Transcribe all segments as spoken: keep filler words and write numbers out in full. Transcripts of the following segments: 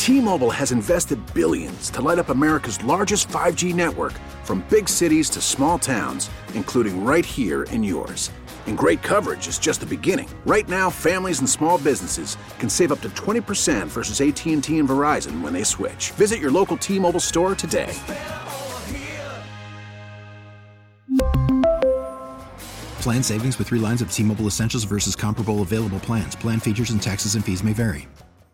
T-Mobile has invested billions to light up America's largest five G network, from big cities to small towns, including right here in yours. And great coverage is just the beginning. Right now, families and small businesses can save up to twenty percent versus A T and T and Verizon when they switch. Visit your local T-Mobile store today. Plan savings with three lines of T-Mobile Essentials versus comparable available plans. Plan features and taxes and fees may vary.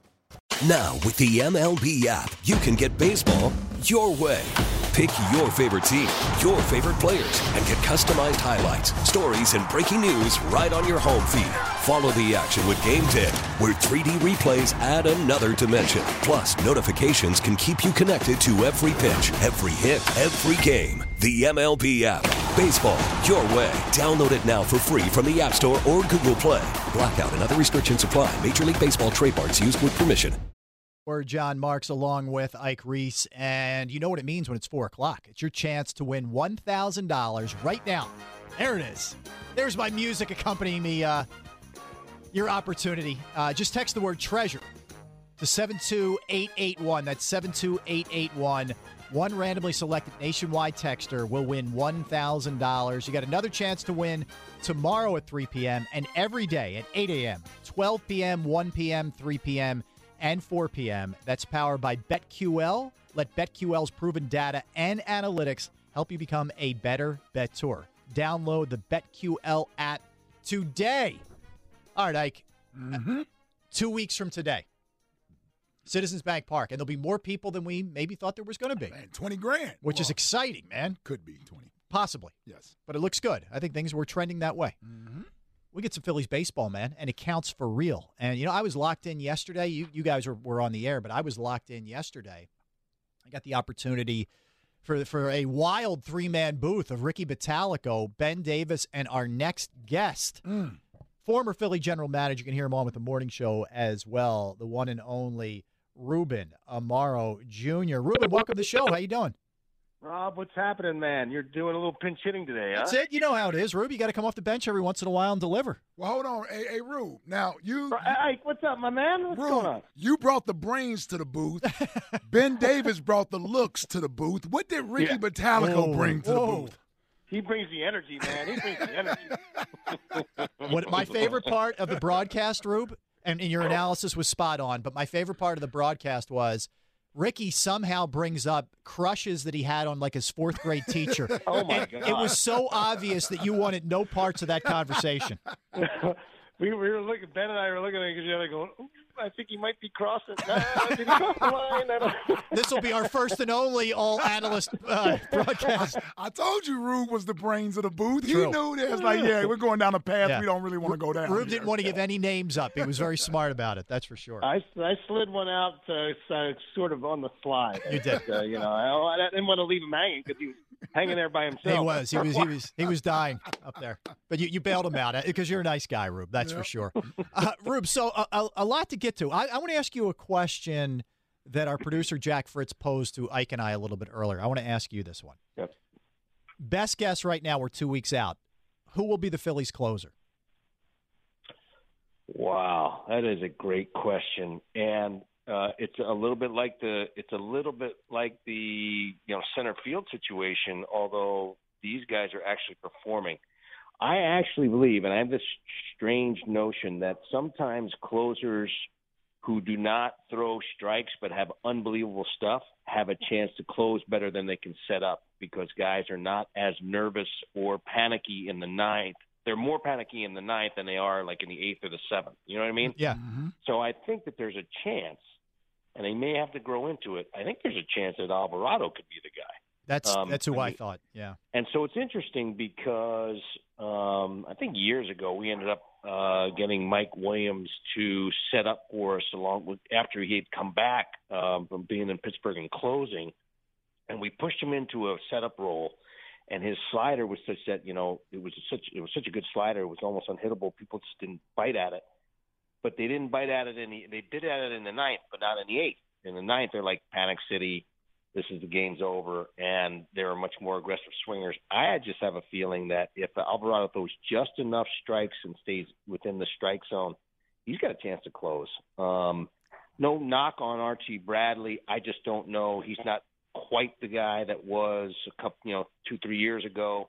Now, with the M L B app, you can get baseball your way. Pick your favorite team, your favorite players, and get customized highlights, stories, and breaking news right on your home feed. Follow the action with Game Day, where three D replays add another dimension. Plus, notifications can keep you connected to every pitch, every hit, every game. The M L B app. Baseball your way. Download it now for free from the App Store or Google Play. Blackout and other restrictions apply. Major League Baseball trademarks used with permission. We're John Marks along with Ike Reese, and you know what it means when it's four o'clock. It's your chance to win one thousand dollars right now. There it is. There's my music accompanying me, uh, your opportunity. Uh, just text the word treasure to seven two eight eight one. That's seven two eight eight one. One randomly selected nationwide texter will win one thousand dollars. You got another chance to win tomorrow at three p.m. and every day at eight a.m., twelve p.m., one p.m., three p.m., and four p.m. That's powered by BetQL. Let BetQL's proven data and analytics help you become a better bettor. Download the BetQL app today. All right, Ike. Mm-hmm. Two weeks from today, Citizens Bank Park, and there'll be more people than we maybe thought there was going to be. Man, twenty grand. Which well, is exciting, man. Could be twenty. Possibly. Yes. But it looks good. I think things were trending that way. Mm-hmm. We get some Phillies baseball, man, and it counts for real. And, you know, I was locked in yesterday. You you guys were, were on the air, but I was locked in yesterday. I got the opportunity for, for a wild three-man booth of Ricky Bottalico, Ben Davis, and our next guest, mm. former Philly general manager. You can hear him on with the morning show as well, the one and only Ruben Amaro Junior Ruben, welcome to the show. How you doing? Rob, what's happening, man? You're doing a little pinch hitting today, huh? That's it. You know how it is, Rube. You got to come off the bench every once in a while and deliver. Well, hold on. Hey, hey Rube. Now, you... Hey, what's up, my man? What's Rube, going on? You brought the brains to the booth. Ben Davis brought the looks to the booth. What did Ricky Yeah. Bottalico Whoa, bring to whoa. the booth? He brings the energy, man. He brings the energy. What my favorite part of the broadcast, Rube, and, and your analysis was spot on, but my favorite part of the broadcast was Ricky somehow brings up crushes that he had on like his fourth grade teacher. Oh, my And God. it was so obvious that you wanted no parts of that conversation. we, we were looking, Ben and I were looking at each other going, "Ooh, I think he might be crossing. Nah, did he cross the line? I don't... This will be our first and only all-analyst uh, broadcast. I told you Rube was the brains of the booth. True. He knew this. Like, yeah, we're going down a path Yeah. we don't really want to go down. Rube here. didn't want to give any names up. He was very smart about it, that's for sure. I, I slid one out uh, so, sort of on the slide. You did. Uh, you know, I, I didn't want to leave him hanging because he was hanging there by himself. He was. He was. He was. He was dying up there. But you, you bailed him out because you're a nice guy, Rube. That's Yep. for sure. Uh, Rube, so a, a, a lot to get to. I, I want to ask you a question that our producer Jack Fritz posed to Ike and I a little bit earlier. I want to ask you this one. Yep. Best guess right now. We're two weeks out. Who will be the Phillies closer? Wow, that is a great question, and uh, it's a little bit like the it's a little bit like the you know center field situation. Although these guys are actually performing, I actually believe, and I have this strange notion that sometimes closers who do not throw strikes but have unbelievable stuff have a chance to close better than they can set up because guys are not as nervous or panicky in the ninth. They're more panicky in the ninth than they are like in the eighth or the seventh. You know what I mean? Yeah. Mm-hmm. So I think that there's a chance, and they may have to grow into it. I think there's a chance that Alvarado could be the guy. That's Um, that's who I I, mean- thought. Yeah. And so it's interesting because um, I think years ago we ended up uh, getting Mike Williams to set up for us along with after he had come back um, from being in Pittsburgh and closing, and we pushed him into a setup role. And his slider was such that you know it was such it was such a good slider. It was almost unhittable. People just didn't bite at it, but they didn't bite at it in the they did at it in the ninth, but not in the eighth. In the ninth, they're like panic city. This is the game's over, and they're much more aggressive swingers. I just have a feeling that if Alvarado throws just enough strikes and stays within the strike zone, he's got a chance to close. Um, no knock on Archie Bradley. I just don't know. He's not quite the guy that was a couple, you know, two, three years ago.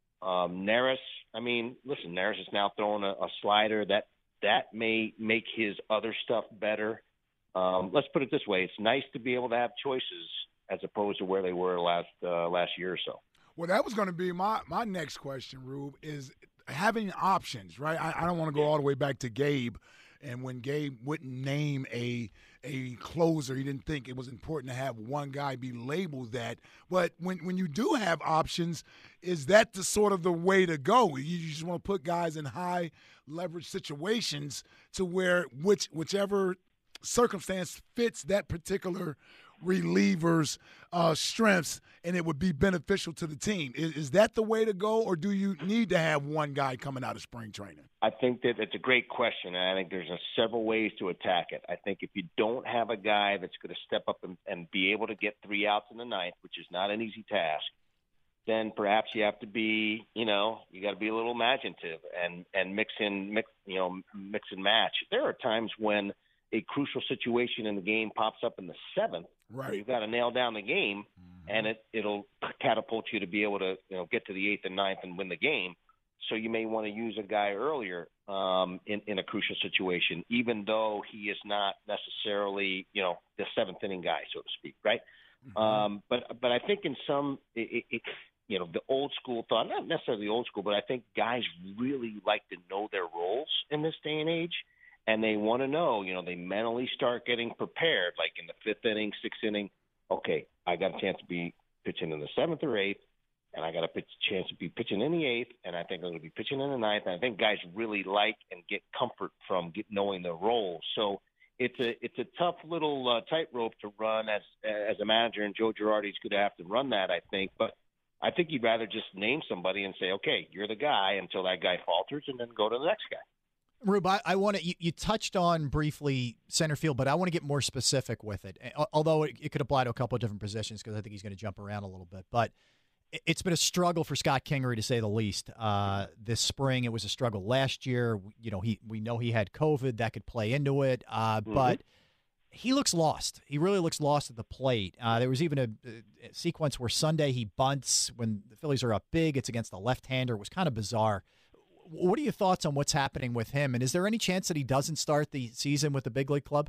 Um, Neris, I mean, listen, Neris is now throwing a, a slider that that may make his other stuff better. Um, let's put it this way: it's nice to be able to have choices as opposed to where they were last uh, last year or so. Well, that was going to be my, my next question, Rube, is having options, right? I, I don't want to go all the way back to Gabe, and when Gabe wouldn't name a a closer, he didn't think it was important to have one guy be labeled that. But when, when you do have options, is that the sort of the way to go? You just want to put guys in high leverage situations to where which whichever circumstance fits that particular reliever's uh, strengths, and it would be beneficial to the team. Is, is that the way to go, or do you need to have one guy coming out of spring training? I think that it's a great question, and I think there's a several ways to attack it. I think if you don't have a guy that's going to step up and, and be able to get three outs in the ninth, which is not an easy task, then perhaps you have to be, you know, you got to be a little imaginative and and mix in, mix, you know, mix and match. There are times when a crucial situation in the game pops up in the seventh, right. where you've got to nail down the game, mm-hmm. and it, it'll catapult you to be able to, you know, get to the eighth and ninth and win the game. So you may want to use a guy earlier um, in, in a crucial situation, even though he is not necessarily, you know, the seventh inning guy, so to speak, right? Mm-hmm. Um, but but I think in some, it, it, you know, the old school thought, not necessarily the old school, but I think guys really like to know their roles in this day and age. And they want to know, you know, they mentally start getting prepared, like in the fifth inning, sixth inning. Okay, I got a chance to be pitching in the seventh or eighth, and I got a pitch, chance to be pitching in the eighth, and I think I'm going to be pitching in the ninth. And I think guys really like and get comfort from get, knowing their roles. So it's a it's a tough little uh, tightrope to run as as a manager, and Joe Girardi's going to have to run that, I think. But I think you'd rather just name somebody and say, okay, you're the guy until that guy falters, and then go to the next guy. Rube, I, I want to. You, you touched on briefly center field, but I want to get more specific with it. Although it, it could apply to a couple of different positions because I think he's going to jump around a little bit. But it, it's been a struggle for Scott Kingery, to say the least. Uh, this spring, it was a struggle last year. You know, he we know he had COVID that could play into it, uh, mm-hmm. but he looks lost. He really looks lost at the plate. Uh, there was even a, a sequence where Sunday he bunts when the Phillies are up big. It's against the left-hander. It was kind of bizarre. What are your thoughts on what's happening with him? And is there any chance that he doesn't start the season with the big league club?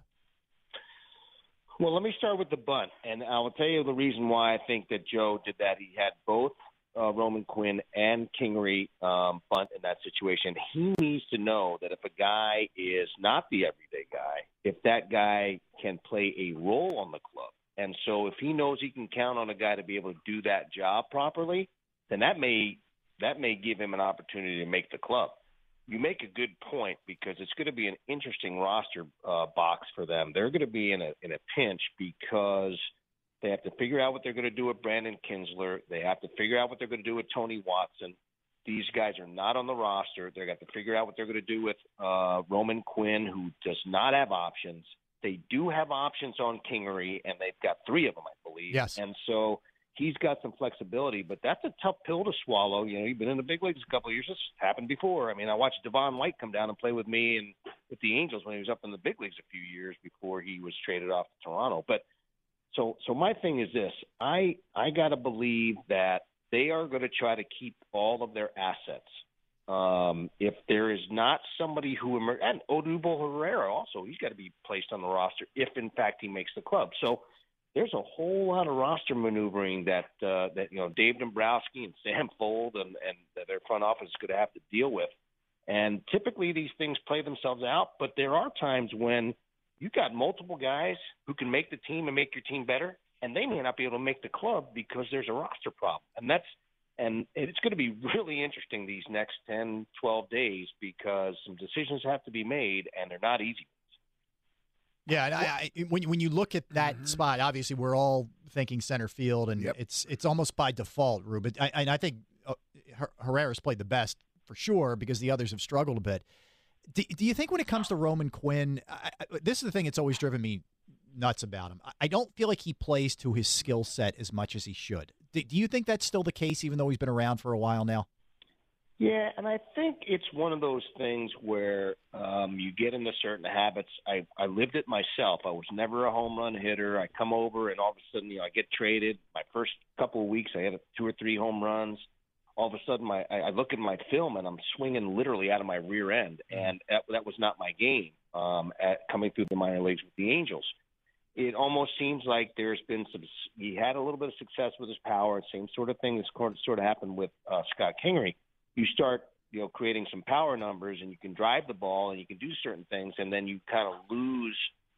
Well, let me start with the bunt. And I will tell you the reason why I think that Joe did that. He had both uh, Roman Quinn and Kingery um, bunt in that situation. He needs to know that if a guy is not the everyday guy, if that guy can play a role on the club. And so if he knows he can count on a guy to be able to do that job properly, then that may – that may give him an opportunity to make the club. You make a good point because it's going to be an interesting roster uh, box for them. They're going to be in a in a pinch because they have to figure out what they're going to do with Brandon Kinsler. They have to figure out what they're going to do with Tony Watson. These guys are not on the roster. They've got to figure out what they're going to do with uh, Roman Quinn, who does not have options. They do have options on Kingery, and they've got three of them, I believe. Yes. And so – he's got some flexibility, but that's a tough pill to swallow. You know, you've been in the big leagues a couple of years. This happened before. I mean, I watched Devon White come down and play with me and with the Angels when he was up in the big leagues a few years before he was traded off to Toronto. But so, so my thing is this: I I got to believe that they are going to try to keep all of their assets. Um, if there is not somebody who emer- and Odubel Herrera also, he's got to be placed on the roster if in fact he makes the club. So. There's a whole lot of roster maneuvering that uh, that you know Dave Dombrowski and Sam Fold and, and their front office is going to have to deal with. And typically these things play themselves out, but there are times when you've got multiple guys who can make the team and make your team better, and they may not be able to make the club because there's a roster problem. And that's and it's going to be really interesting these next ten, twelve days because some decisions have to be made, and they're not easy. Yeah, and I, I, when when you look at that mm-hmm. spot, obviously we're all thinking center field, and yep. it's it's almost by default, Rube. I, and I think uh, Herrera's played the best for sure because the others have struggled a bit. Do, do you think when it comes to Roman Quinn, I, I, this is the thing that's always driven me nuts about him. I don't feel like he plays to his skill set as much as he should. Do, do you think that's still the case, even though he's been around for a while now? Yeah, and I think it's one of those things where um, you get into certain habits. I, I lived it myself. I was never a home run hitter. I come over, and all of a sudden, you know, I get traded. My first couple of weeks, I had two or three home runs. All of a sudden, my I, I look at my film, and I'm swinging literally out of my rear end, and that, that was not my game um, at coming through the minor leagues with the Angels. It almost seems like there's been some – he had a little bit of success with his power. Same sort of thing that's sort of happened with uh, Scott Kingery. You start, you know, creating some power numbers, and you can drive the ball, and you can do certain things, and then you kind of lose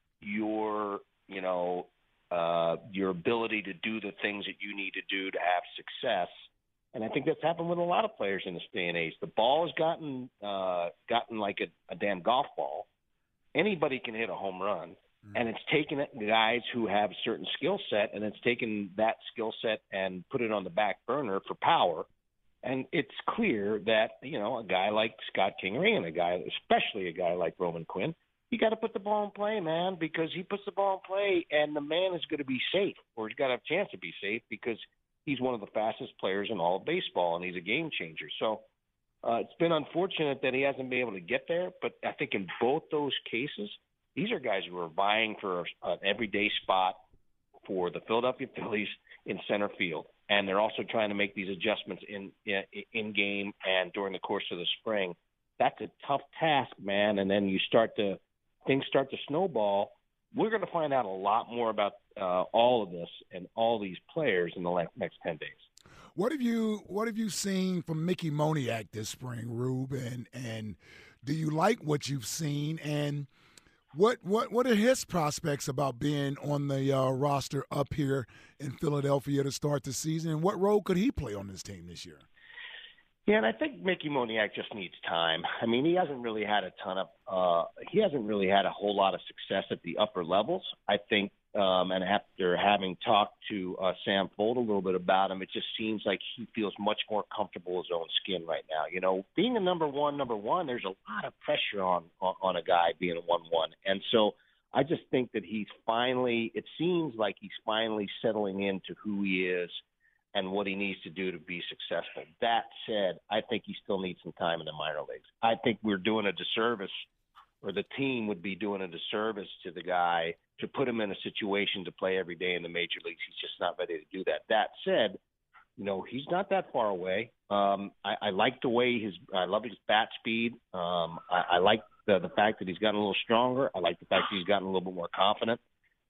your, you know, uh, your ability to do the things that you need to do to have success. And I think that's happened with a lot of players in this day and age. The ball has gotten uh, gotten like a, a damn golf ball. Anybody can hit a home run, mm-hmm. and it's taken guys who have a certain skill set, and it's taken that skill set and put it on the back burner for power. And it's clear that, you know, a guy like Scott Kingery and a guy, especially a guy like Roman Quinn, you got to put the ball in play, man, because he puts the ball in play and the man is going to be safe, or he's got to have a chance to be safe because he's one of the fastest players in all of baseball and he's a game changer. So uh, it's been unfortunate that he hasn't been able to get there, but I think in both those cases, these are guys who are vying for an everyday spot for the Philadelphia Phillies in center field. And they're also trying to make these adjustments in, in in game and during the course of the spring. That's a tough task, man. And then you start to things start to snowball. We're going to find out a lot more about uh, all of this and all these players in the next ten days. What have you What have you seen from Mickey Moniak this spring, Rube? And and do you like what you've seen? And What what what are his prospects about being on the uh, roster up here in Philadelphia to start the season? And what role could he play on this team this year? Yeah, and I think Mickey Moniak just needs time. I mean, he hasn't really had a ton of uh, he hasn't really had a whole lot of success at the upper levels. I think, um, and after having talked to uh, Sam Fold a little bit about him, it just seems like he feels much more comfortable in his own skin right now. You know, being a number one, number one, there's a lot of pressure on on, on a guy being a one-one, and so I just think that he's finally. It seems like he's finally settling into who he is and what he needs to do to be successful. That said, I think he still needs some time in the minor leagues. I think we're doing a disservice, or the team would be doing a disservice to the guy to put him in a situation to play every day in the major leagues. He's just not ready to do that. That said, you know, he's not that far away. Um, I, I like the way his – I love his bat speed. Um, I, I like the, the fact that he's gotten a little stronger. I like the fact that he's gotten a little bit more confident.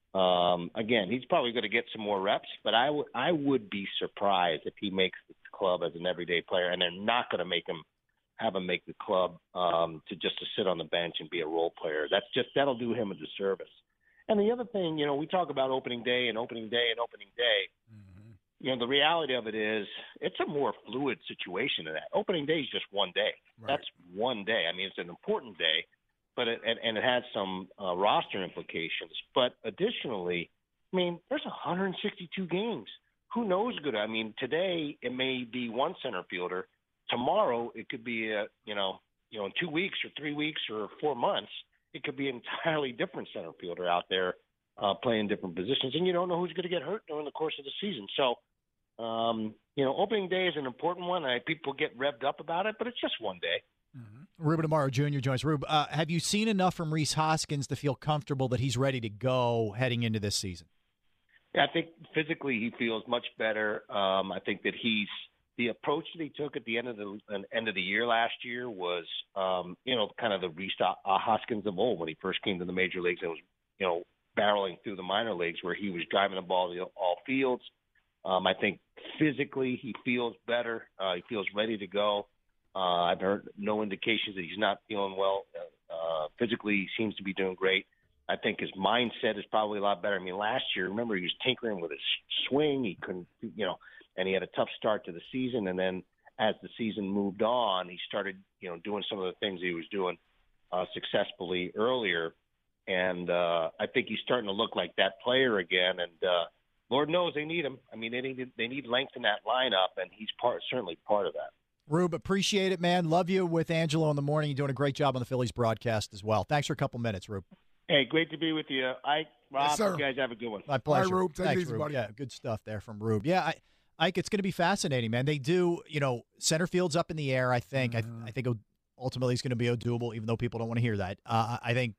Um, again, he's probably going to get some more reps, but I, w- I would be surprised if he makes the club as an everyday player, and they're not going to make him have him make the club um, to just to sit on the bench and be a role player. That's just that'll do him a disservice. And the other thing, you know, we talk about opening day and opening day and opening day. Mm-hmm. You know, the reality of it is it's a more fluid situation than that. Opening day is just one day. Right. That's one day. I mean, it's an important day. But it, and, and it has some uh, roster implications. But additionally, I mean, there's one hundred sixty-two games. Who knows good? I mean, today it may be one center fielder. Tomorrow it could be a, you know, you know, in two weeks or three weeks or four months, it could be an entirely different center fielder out there uh, playing different positions, and you don't know who's going to get hurt during the course of the season. So, um, you know, opening day is an important one. I, people get revved up about it, but it's just one day. Mm-hmm. Ruben Amaro Junior joins. Rube, uh, have you seen enough from Rhys Hoskins to feel comfortable that he's ready to go heading into this season? Yeah, I think physically he feels much better. Um, I think that he's the approach that he took at the end of the end of the year last year was, um, you know, kind of the Rhys Hoskins of old when he first came to the major leagues and was, you know, barreling through the minor leagues where he was driving the ball to all fields. Um, I think physically he feels better. Uh, he feels ready to go. Uh, I've heard no indications that he's not feeling well. Uh, physically, he seems to be doing great. I think his mindset is probably a lot better. I mean, last year, remember, he was tinkering with his swing. He couldn't, you know, and he had a tough start to the season. And then as the season moved on, he started, you know, doing some of the things he was doing uh, successfully earlier. And uh, I think he's starting to look like that player again. And uh, Lord knows they need him. I mean, they need they need length in that lineup, and he's part certainly part of that. Rube, appreciate it, man. Love you with Angelo in the morning. You're doing a great job on the Phillies broadcast as well. Thanks for a couple minutes, Rube. Hey, great to be with you. Ike, Rob, yes, sir. you guys have a good one. My pleasure. All right, Rube. Take Thanks, it easy, Rube. buddy. Yeah, good stuff there from Rube. Yeah, I, Ike, it's going to be fascinating, man. They do, you know, center field's up in the air, I think. Mm-hmm. I, I think ultimately it's going to be Odubel, even though people don't want to hear that. Uh, I think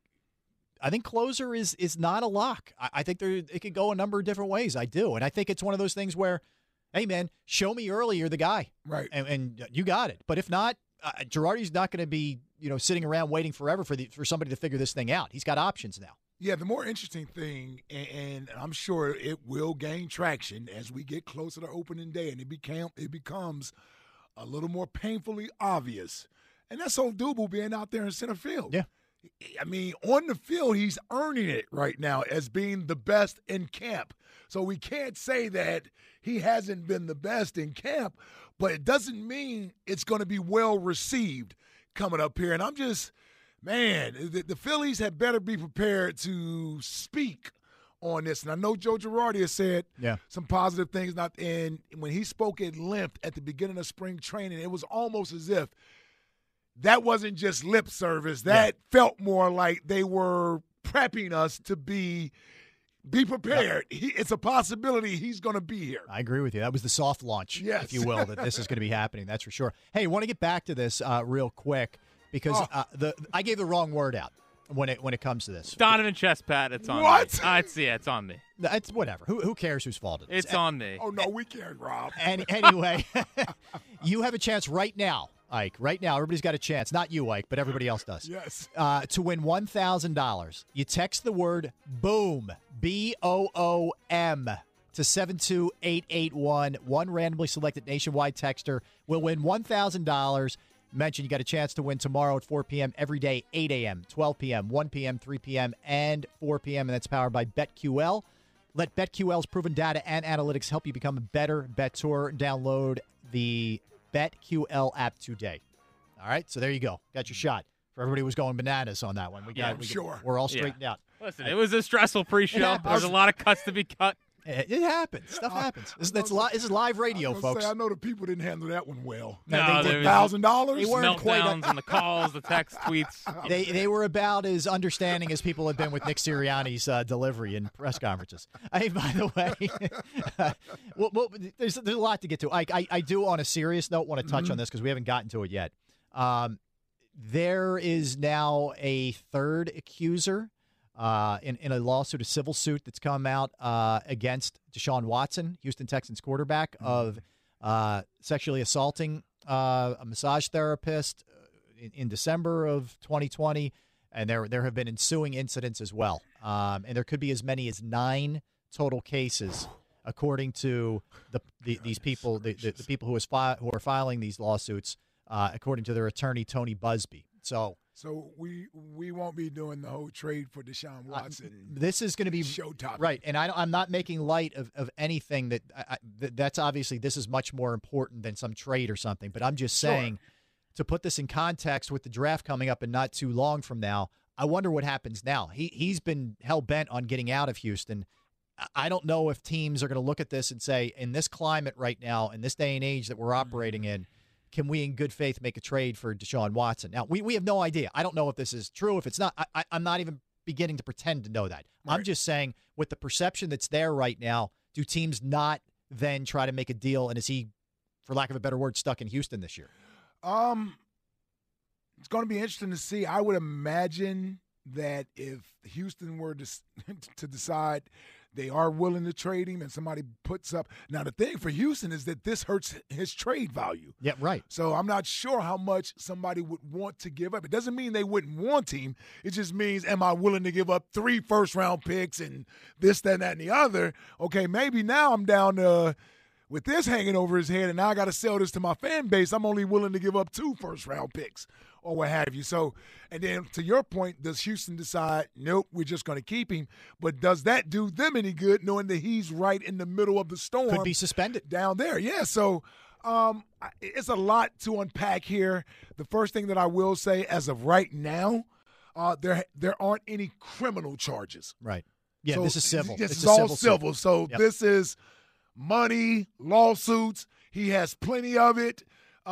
I think closer is is not a lock. I, I think there it could go a number of different ways. I do. And I think it's one of those things where, hey, man, show me early you're the guy. Right. And, and you got it. But if not, uh, Girardi's not going to be, you know, sitting around waiting forever for the for somebody to figure this thing out. He's got options now. Yeah, the more interesting thing, and, and I'm sure it will gain traction as we get closer to opening day, and it became it becomes a little more painfully obvious, and that's Odubel being out there in center field. Yeah. I mean, on the field, he's earning it right now as being the best in camp. So we can't say that he hasn't been the best in camp, but it doesn't mean it's going to be well received coming up here. And I'm just, man, the, the Phillies had better be prepared to speak on this. And I know Joe Girardi has said yeah. some positive things. Not, and when he spoke at length at the beginning of spring training, it was almost as if that wasn't just lip service. That yeah. felt more like they were prepping us to be be prepared. Yeah. He, it's a possibility he's going to be here. I agree with you. That was the soft launch, yes. if you will, that this is going to be happening. That's for sure. Hey, I want to get back to this uh, real quick because oh. uh, the I gave the wrong word out when it when it comes to this. Donovan Chestpat, it's on what? me. Uh, it's, yeah, it's on me. It's whatever. Who who cares whose fault it is? It's on me. Oh, no, we can't, Rob. And anyway, you have a chance right now. Ike, right now, everybody's got a chance. Not you, Ike, but everybody else does. Yes. Uh, to win one thousand dollars. You text the word BOOM, B O O M, to seven two eight eight one. One randomly selected nationwide texter will win one thousand dollars. Mention you got a chance to win tomorrow at four p.m. every day, eight a.m., twelve p.m., one p.m., three p.m., and four p.m., and that's powered by BetQL. Let BetQL's proven data and analytics help you become a better bettor. Download the BetQL app today. All right, so there you go. Got your shot. For everybody who was going bananas on that one. We got, yeah, we sure. got, we're all straightened yeah. out. Listen, it was a stressful pre-show. There's a lot of cuts to be cut. It, it happens. Stuff happens. This, that's li- this is live radio, I folks. Say, I know the people didn't handle that one well. No, one thousand dollars? They weren't quite meltdowns and the calls, the text, tweets. They they were about as understanding as people have been with Nick Sirianni's uh, delivery in press conferences. Hey, by the way, well, well, there's there's a lot to get to. I I, I do, on a serious note, want to touch mm-hmm. on this because we haven't gotten to it yet. Um, there is now a third accuser. Uh, in, in a lawsuit, a civil suit that's come out uh, against Deshaun Watson, Houston Texans quarterback, mm-hmm. of uh, sexually assaulting uh, a massage therapist in, in December of twenty twenty, and there there have been ensuing incidents as well. Um, and there could be as many as nine total cases, according to the, the these people, the, the, the people who is fi- who are filing these lawsuits, uh, according to their attorney Tony Busby. So. So we we won't be doing the whole trade for Deshaun Watson. Uh, this is going to be show topic, right? And I, I'm not making light of, of anything that I, th- that's obviously this is much more important than some trade or something. But I'm just saying, sure. to put this in context with the draft coming up and not too long from now, I wonder what happens now. He he's been hell bent on getting out of Houston. I don't know if teams are going to look at this and say, in this climate right now, in this day and age that we're operating in, can we in good faith make a trade for Deshaun Watson? Now, we, we have no idea. I don't know if this is true. If it's not, I, I, I'm not even beginning to pretend to know that. Right. I'm just saying, with the perception that's there right now, do teams not then try to make a deal? And is he, for lack of a better word, stuck in Houston this year? Um, it's going to be interesting to see. I would imagine that if Houston were to, to decide they are willing to trade him and somebody puts up. Now, the thing for Houston is that this hurts his trade value. Yeah, right. So I'm not sure how much somebody would want to give up. It doesn't mean they wouldn't want him. It just means, am I willing to give up three first-round picks and this, that, and that, and the other? Okay, maybe now I'm down to, with this hanging over his head, and now I got to sell this to my fan base. I'm only willing to give up two first-round picks or what have you. So, and then to your point, does Houston decide, nope, we're just going to keep him? But does that do them any good, knowing that he's right in the middle of the storm? Could be suspended. Down there, yeah. So um, it's a lot to unpack here. The first thing that I will say, as of right now, uh, there there aren't any criminal charges. Right. Yeah, so this is civil. This it's is all civil. civil. So yep. this is money, lawsuits. He has plenty of it.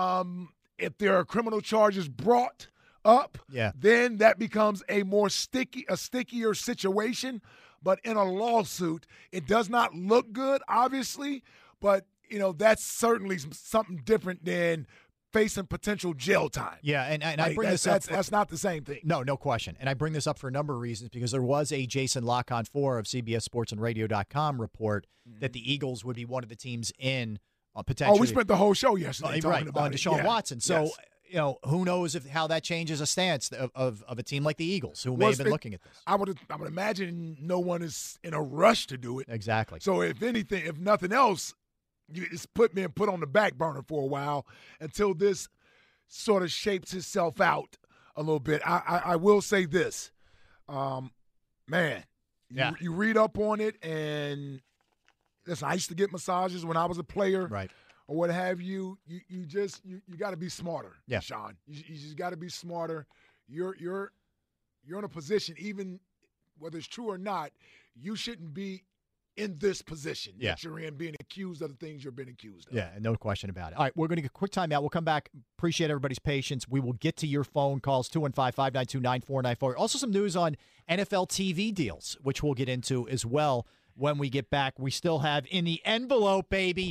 Um If there are criminal charges brought up, yeah. then that becomes a more sticky, a stickier situation. But in a lawsuit, it does not look good, obviously. But you know, that's certainly something different than facing potential jail time. Yeah, and, and like, I bring that's, this up. That's, for, that's not the same thing. No, no question. And I bring this up for a number of reasons because there was a Jason Lock-on four of C B S Sports and Radio dot com report mm-hmm. that the Eagles would be one of the teams in uh, potentially. Oh, we spent the whole show yesterday uh, talking right, about on it. Deshaun yeah. Watson. So, yes. you know, who knows if how that changes a stance of, of, of a team like the Eagles who may well, have been it, looking at this. I would I would imagine no one is in a rush to do it. Exactly. So if anything, if nothing else, it's put me and put on the back burner for a while until this sort of shapes itself out a little bit. I, I, I will say this, um, man, yeah. you, you read up on it, and listen, I used to get massages when I was a player, right, or what have you. You, you just you, you got to be smarter, yeah. Sean. You, you just got to be smarter. You're you're you're in a position, even whether it's true or not, you shouldn't be in this position yeah. that you're in, being accused of the things you're being accused of. Yeah, no question about it. All right, we're going to get a quick timeout. We'll come back. Appreciate everybody's patience. We will get to your phone calls, two one five, five nine two, nine four nine four. Also some news on N F L T V deals, which we'll get into as well when we get back. We still have In the Envelope, baby.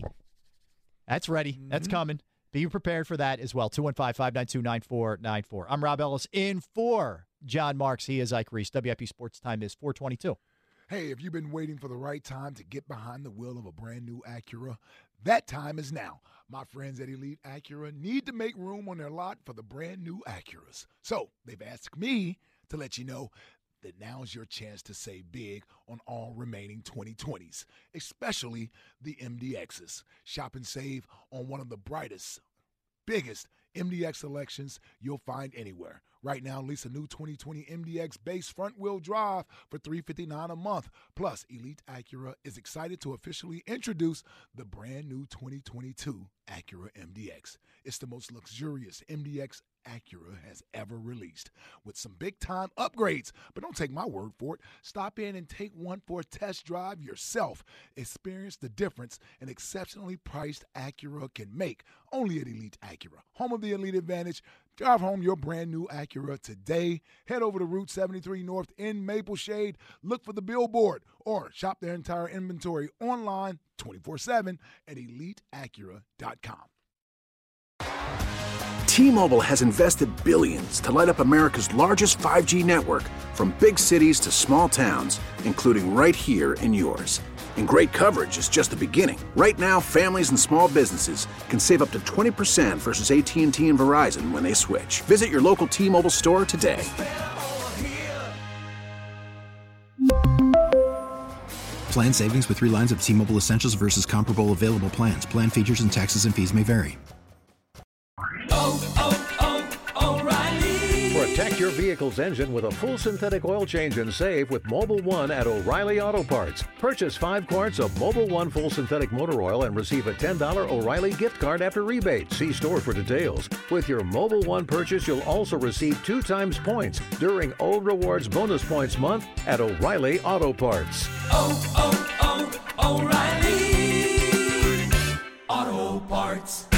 That's ready. Mm-hmm. That's coming. Be prepared for that as well. two one five, five nine two, nine four nine four. I'm Rob Ellis in for John Marks. He is Ike Reese. W I P Sports Time is four twenty-two. Hey, if you've been waiting for the right time to get behind the wheel of a brand new Acura, that time is now. My friends at Elite Acura need to make room on their lot for the brand new Acuras. So they've asked me to let you know that now's your chance to save big on all remaining twenty twenties, especially the M D Xs. Shop and save on one of the brightest, biggest M D X selections you'll find anywhere. Right now, lease a new twenty twenty M D X base front-wheel drive for three hundred fifty-nine dollars a month. Plus, Elite Acura is excited to officially introduce the brand new twenty twenty-two Acura M D X. It's the most luxurious M D X Acura has ever released, with some big-time upgrades. But don't take my word for it. Stop in and take one for a test drive yourself. Experience the difference an exceptionally priced Acura can make. Only at Elite Acura, home of the Elite Advantage. Drive home your brand new Acura today. Head over to Route seventy-three North in Maple Shade. Look for the billboard or shop their entire inventory online twenty-four seven at elite acura dot com. T-Mobile has invested billions to light up America's largest five G network, from big cities to small towns, including right here in yours. And great coverage is just the beginning. Right now, families and small businesses can save up to twenty percent versus A T and T and Verizon when they switch. Visit your local T-Mobile store today. Plan savings with three lines of T-Mobile Essentials versus comparable available plans. Plan features and taxes and fees may vary. Oh, oh, oh, O'Reilly. Protect your vehicle's engine with a full synthetic oil change and save with Mobil one at O'Reilly Auto Parts. Purchase five quarts of Mobil one full synthetic motor oil and receive a ten dollars O'Reilly gift card after rebate. See store for details. With your Mobil one purchase, you'll also receive two times points during O Rewards Bonus Points Month at O'Reilly Auto Parts. Oh, oh, oh, O'Reilly Auto Parts.